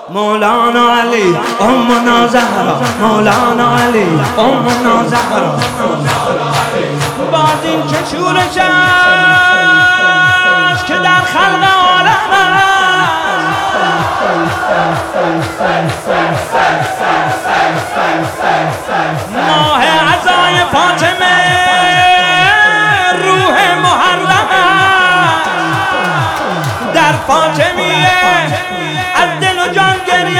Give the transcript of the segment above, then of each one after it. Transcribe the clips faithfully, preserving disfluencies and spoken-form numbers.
مولانا علی امنا زهرا، مولانا علی امنا زهرا. باز این چه شورش است که در خلق عالم ماه عزای فاطمه روح محرم در فاطمیه از دل و جان گریه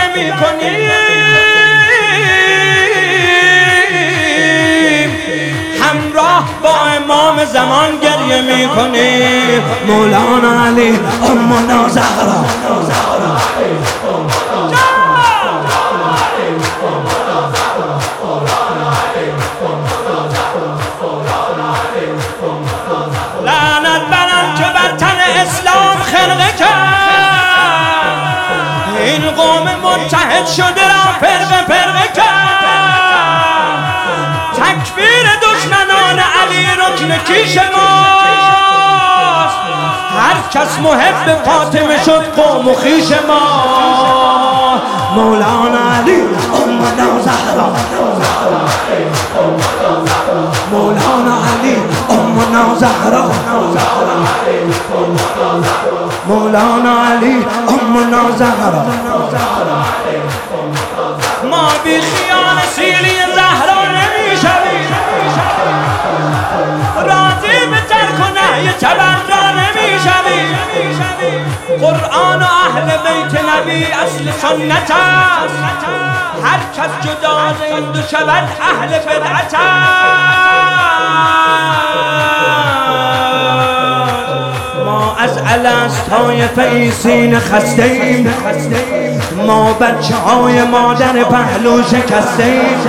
میکنیم، همراه با امام زمان گریه میکنیم. مولانا علی امنا زهرا. لعنت بر آن که بر تن اسلام خرقه کرد، این قوم متحد شده را فرقه فرقه کرد. تکبیر دشمنان علی رکن کیش ماست، هر کس محب فاطمه شد قوم و خویش ما. مولانا علی امنا زهرا، مولانا علی امنا زهرا، مولانا علی امنا زهرا. ما بی خیال سیلی زهرا نمیشویم، راضی به ترک و نهی تبرا نمیشویم. قرآن و اهل بیت نبی اصل سنت است، هر کس جدا از این دو شود اهل بدعت است. ما از الست طایفه ای سینه خسته ایم، ما بچه های مادر پهلو شکسته ایم.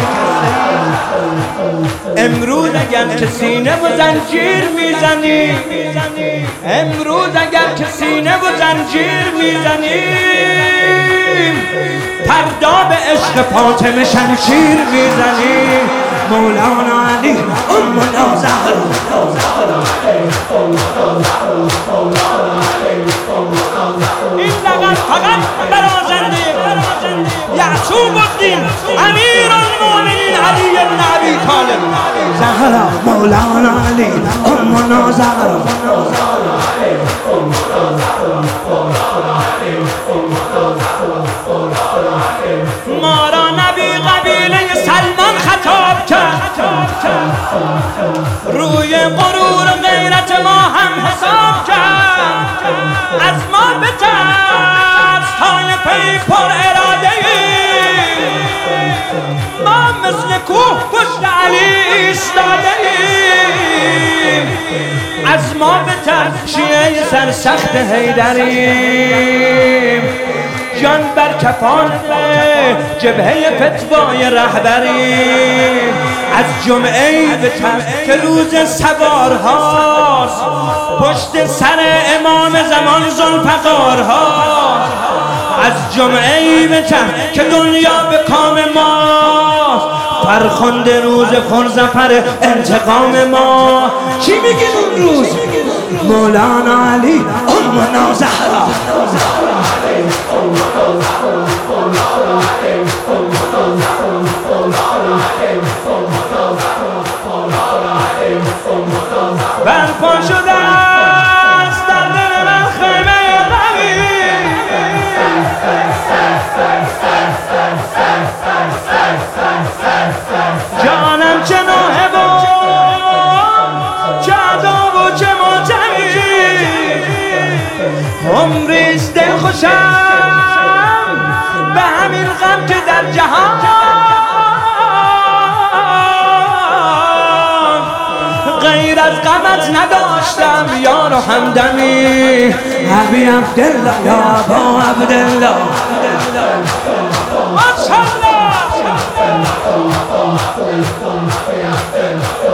امروز اگر که سینه و زنجیر میزنیم، امروز اگر که سینه و زنجیر میزنیم، پرداب عشق فاطمه شمشیر میزنیم. مولانا علی امنا زهرا. این لقب فقط برازنده یعقوب الدین امیر المؤمنین علی بن ابی طالب زهرا. مولانا علی امنا زهرا. ما را نبی قبیله سلمان خطاب کرد، روی غرور غیرت ما هم حساب کرد. از ما بترس طایفه پر اراده ایم، ما مثل کوه پشت علی ایستاده ایم. از ما بترس شیعه سرسخت حیدریم، جان بر کفان جبهه فتوای رهبریم. از جمعه به تن که روز سوارهاست، پشت سر امام زمان ذوالفقارهاست. از جمعه به تن که دنیا به کام ماست، فرخنده روز پرظفر انتقام ما. چی میگیم اون روز؟ مولانا علی امنا زهرا. برپا شده است در دل من خیمه غمی، جانم چه نوحه و چه عدا و چه ماتمی، عمریست دل خوشم به همین غم که در جهان غیر از غمت نداشتم یار و همدمی. ابی عبدالله یا ابا عبدالله ماشاءالله.